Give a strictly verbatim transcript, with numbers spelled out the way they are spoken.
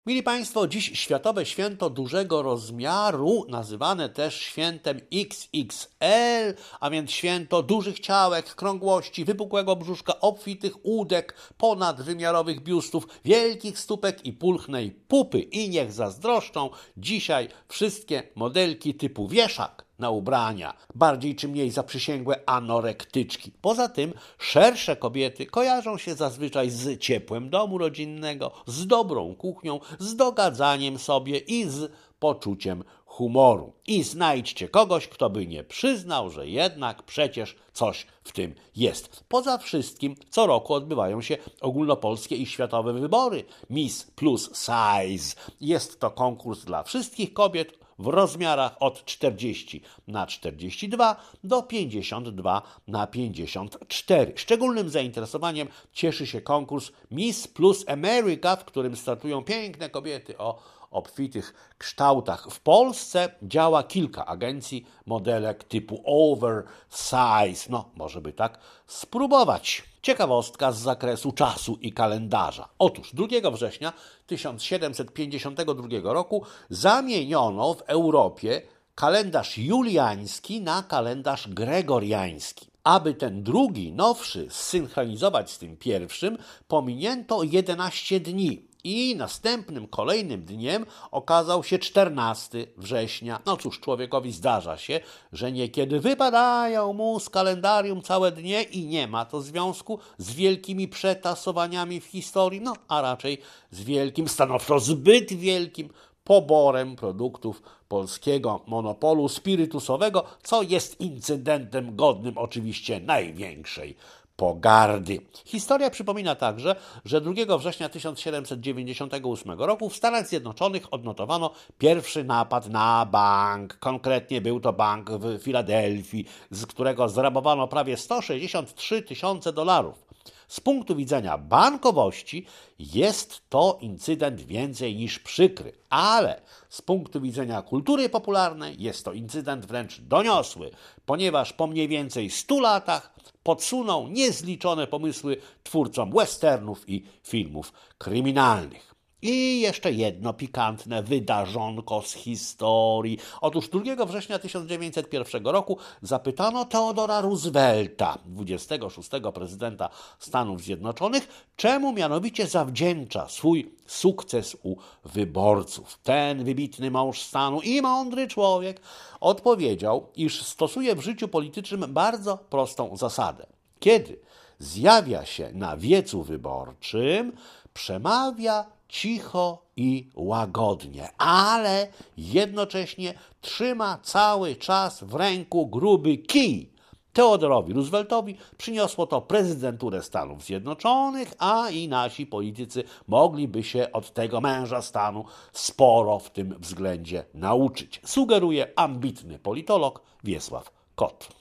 Mili Państwo, dziś Światowe Święto Dużego Rozmiaru, nazywane też świętem X X L, a więc święto dużych ciałek, krągłości, wypukłego brzuszka, obfitych udek, ponadwymiarowych biustów, wielkich stópek i pulchnej pupy. I niech zazdroszczą dzisiaj wszystkie modelki typu wieszak na ubrania, bardziej czy mniej zaprzysięgłe anorektyczki. Poza tym szersze kobiety kojarzą się zazwyczaj z ciepłem domu rodzinnego, z dobrą kuchnią, z dogadzaniem sobie i z poczuciem humoru. I znajdźcie kogoś, kto by nie przyznał, że jednak przecież coś w tym jest. Poza wszystkim co roku odbywają się ogólnopolskie i światowe wybory Miss Plus Size. Jest to konkurs dla wszystkich kobiet w rozmiarach od czterdzieści na czterdzieści dwa do pięćdziesiąt dwa na pięćdziesiąt cztery. Szczególnym zainteresowaniem cieszy się konkurs Miss Plus America, w którym startują piękne kobiety o obfitych kształtach. W Polsce działa kilka agencji modelek typu oversize. No, może by tak spróbować. Ciekawostka z zakresu czasu i kalendarza. Otóż drugiego września tysiąc siedemset pięćdziesiątego drugiego roku zamieniono w Europie kalendarz juliański na kalendarz gregoriański. Aby ten drugi, nowszy, zsynchronizować z tym pierwszym, pominięto jedenaście dni. I następnym, kolejnym dniem okazał się czternastego września. No cóż, człowiekowi zdarza się, że niekiedy wypadają mu z kalendarium całe dnie i nie ma to związku z wielkimi przetasowaniami w historii, no a raczej z wielkim, stanowczo zbyt wielkim poborem produktów polskiego monopolu spirytusowego, co jest incydentem godnym oczywiście największej pogardy. Historia przypomina także, że drugiego września tysiąc siedemset dziewięćdziesiątego ósmego roku w Stanach Zjednoczonych odnotowano pierwszy napad na bank. Konkretnie był to bank w Filadelfii, z którego zrabowano prawie sto sześćdziesiąt trzy tysiące dolarów. Z punktu widzenia bankowości jest to incydent więcej niż przykry, ale z punktu widzenia kultury popularnej jest to incydent wręcz doniosły, ponieważ po mniej więcej stu latach podsunął niezliczone pomysły twórcom westernów i filmów kryminalnych. I jeszcze jedno pikantne wydarzonko z historii. Otóż drugiego września tysiąc dziewięćset pierwszego roku zapytano Theodora Roosevelta, dwudziestego szóstego prezydenta Stanów Zjednoczonych, czemu mianowicie zawdzięcza swój sukces u wyborców. Ten wybitny mąż stanu i mądry człowiek odpowiedział, iż stosuje w życiu politycznym bardzo prostą zasadę. Kiedy zjawia się na wiecu wyborczym, przemawia cicho i łagodnie, ale jednocześnie trzyma cały czas w ręku gruby kij. Theodorowi Rooseveltowi przyniosło to prezydenturę Stanów Zjednoczonych, a i nasi politycy mogliby się od tego męża stanu sporo w tym względzie nauczyć, sugeruje ambitny politolog Wiesław Kot.